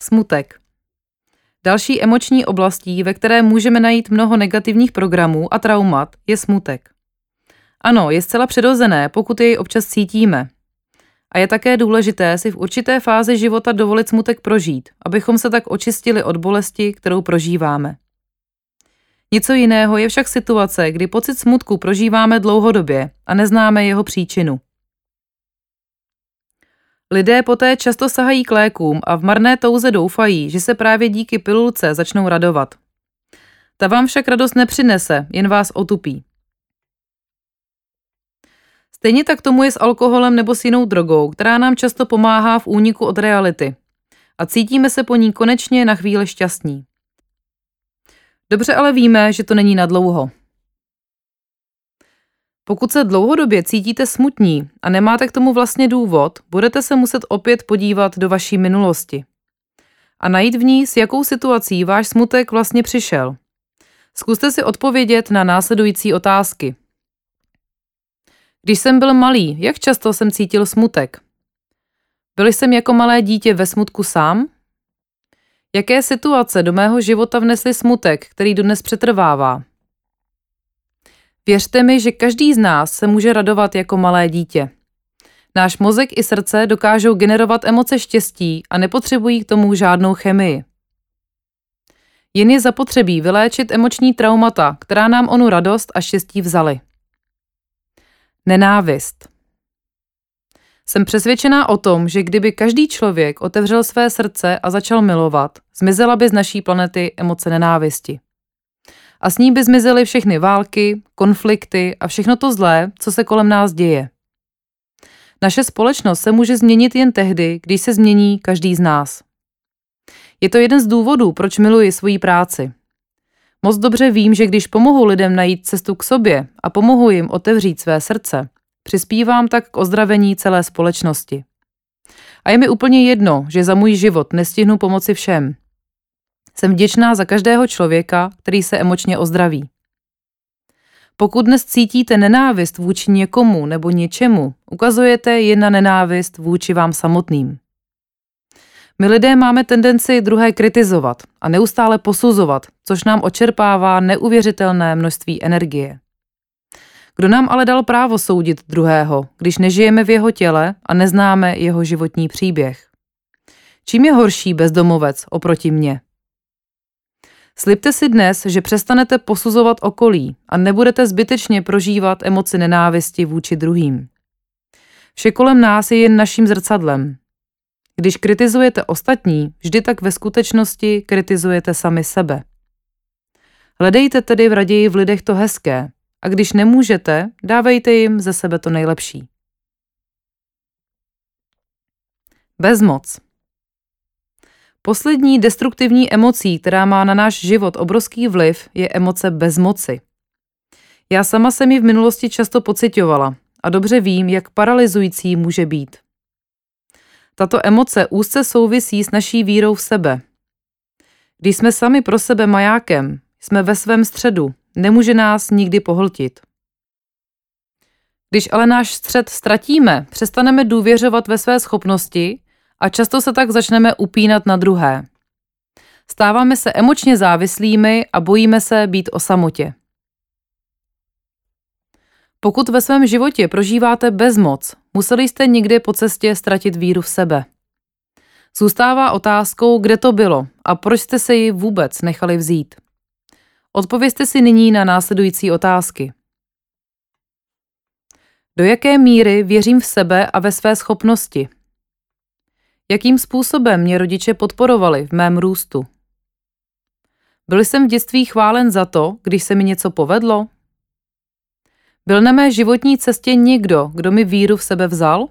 Smutek. Další emoční oblastí, ve které můžeme najít mnoho negativních programů a traumat, je smutek. Ano, je zcela přirozené, pokud jej občas cítíme. A je také důležité si v určité fázi života dovolit smutek prožít, abychom se tak očistili od bolesti, kterou prožíváme. Něco jiného je však situace, kdy pocit smutku prožíváme dlouhodobě a neznáme jeho příčinu. Lidé poté často sahají k lékům a v marné touze doufají, že se právě díky pilulce začnou radovat. Ta vám však radost nepřinese, jen vás otupí. Stejně tak tomu je s alkoholem nebo s jinou drogou, která nám často pomáhá v úniku od reality. A cítíme se po ní konečně na chvíli šťastní. Dobře ale víme, že to není nadlouho. Pokud se dlouhodobě cítíte smutní a nemáte k tomu vlastně důvod, budete se muset opět podívat do vaší minulosti. A najít v ní, s jakou situací váš smutek vlastně přišel. Zkuste si odpovědět na následující otázky. Když jsem byl malý, jak často jsem cítil smutek? Byl jsem jako malé dítě ve smutku sám? Jaké situace do mého života vnesly smutek, který dodnes přetrvává? Věřte mi, že každý z nás se může radovat jako malé dítě. Náš mozek i srdce dokážou generovat emoce štěstí a nepotřebují k tomu žádnou chemii. Jen je zapotřebí vyléčit emoční traumata, která nám onu radost a štěstí vzaly. Nenávist. Jsem přesvědčená o tom, že kdyby každý člověk otevřel své srdce a začal milovat, zmizela by z naší planety emoce nenávisti. A s ní by zmizely všechny války, konflikty a všechno to zlé, co se kolem nás děje. Naše společnost se může změnit jen tehdy, když se změní každý z nás. Je to jeden z důvodů, proč miluji svoji práci. Moc dobře vím, že když pomohu lidem najít cestu k sobě a pomohu jim otevřít své srdce, přispívám tak k ozdravení celé společnosti. A je mi úplně jedno, že za můj život nestihnu pomoci všem. Jsem vděčná za každého člověka, který se emočně ozdraví. Pokud dnes cítíte nenávist vůči někomu nebo něčemu, ukazujete jen na nenávist vůči vám samotným. My lidé máme tendenci druhé kritizovat a neustále posuzovat, což nám odčerpává neuvěřitelné množství energie. Kdo nám ale dal právo soudit druhého, když nežijeme v jeho těle a neznáme jeho životní příběh? Čím je horší bezdomovec oproti mně? Slibte si dnes, že přestanete posuzovat okolí a nebudete zbytečně prožívat emoci nenávisti vůči druhým. Vše kolem nás je jen naším zrcadlem. Když kritizujete ostatní, vždy tak ve skutečnosti kritizujete sami sebe. Hledejte tedy raději v lidech to hezké a když nemůžete, dávejte jim ze sebe to nejlepší. Bezmoc. Poslední destruktivní emocí, která má na náš život obrovský vliv, je emoce bezmoci. Já sama jsem ji v minulosti často pociťovala a dobře vím, jak paralyzující může být. Tato emoce úzce souvisí s naší vírou v sebe. Když jsme sami pro sebe majákem, jsme ve svém středu, nemůže nás nikdy pohltit. Když ale náš střed ztratíme, přestaneme důvěřovat ve své schopnosti a často se tak začneme upínat na druhé. Stáváme se emočně závislými a bojíme se být o samotě. Pokud ve svém životě prožíváte bezmoc, museli jste někde po cestě ztratit víru v sebe. Zůstává otázkou, kde to bylo a proč jste se ji vůbec nechali vzít. Odpovězte si nyní na následující otázky. Do jaké míry věřím v sebe a ve své schopnosti? Jakým způsobem mě rodiče podporovali v mém růstu? Byl jsem v dětství chválen za to, když se mi něco povedlo? Byl na mé životní cestě někdo, kdo mi víru v sebe vzal?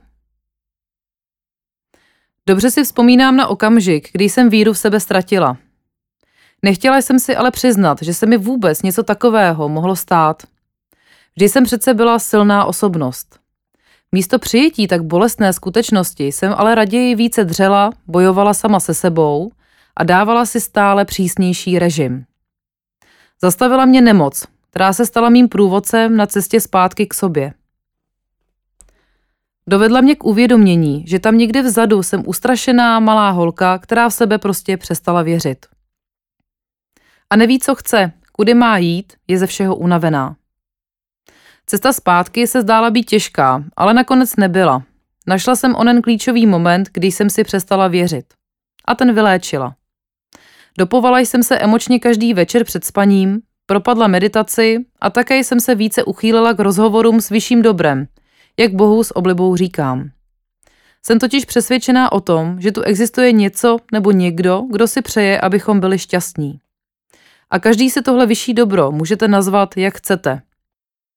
Dobře si vzpomínám na okamžik, kdy jsem víru v sebe ztratila. Nechtěla jsem si ale přiznat, že se mi vůbec něco takového mohlo stát. Vždy jsem přece byla silná osobnost. Místo přijetí tak bolestné skutečnosti jsem ale raději více dřela, bojovala sama se sebou a dávala si stále přísnější režim. Zastavila mě nemoc, která se stala mým průvodcem na cestě zpátky k sobě. Dovedla mě k uvědomění, že tam někde vzadu jsem ustrašená malá holka, která v sebe prostě přestala věřit. A neví, co chce, kudy má jít, je ze všeho unavená. Cesta zpátky se zdála být těžká, ale nakonec nebyla. Našla jsem onen klíčový moment, kdy jsem si přestala věřit. A ten vyléčila. Dopovala jsem se emočně každý večer před spaním, propadla meditaci a také jsem se více uchýlila k rozhovorům s vyšším dobrem, jak Bohu s oblibou říkám. Jsem totiž přesvědčená o tom, že tu existuje něco nebo někdo, kdo si přeje, abychom byli šťastní. A každý si tohle vyšší dobro můžete nazvat, jak chcete.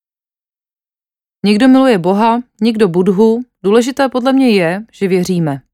Někdo miluje Boha, někdo Budhu, důležité podle mě je, že věříme.